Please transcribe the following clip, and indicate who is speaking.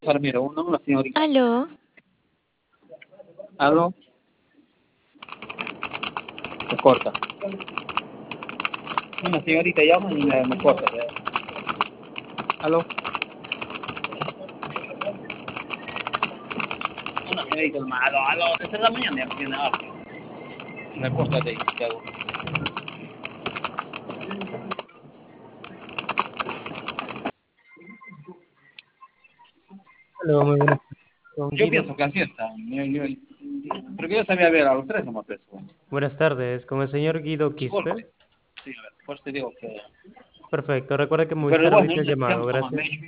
Speaker 1: Mira, una señorita.
Speaker 2: Aló,
Speaker 1: Hablo, se corta. Una señorita llama y me corta. Aló, una señorita llama. Aló, desde la mañana ya tiene algo. Me corta de ahí, ¿qué hago?
Speaker 3: Hola, muy buenas tardes. Con
Speaker 1: Yo
Speaker 3: Guido.
Speaker 1: pienso que así está. Porque yo sabía ver a los tres nomás, pues.
Speaker 3: Buenas tardes, con el señor Guido Quispe.
Speaker 1: Sí, a ver, pues te digo que.
Speaker 3: Perfecto, recuerde que
Speaker 1: Pero
Speaker 3: Movistar
Speaker 1: bueno,
Speaker 3: ahorita es
Speaker 1: necesitamos
Speaker 3: llamado,
Speaker 1: tomar
Speaker 3: gracias.
Speaker 1: medio.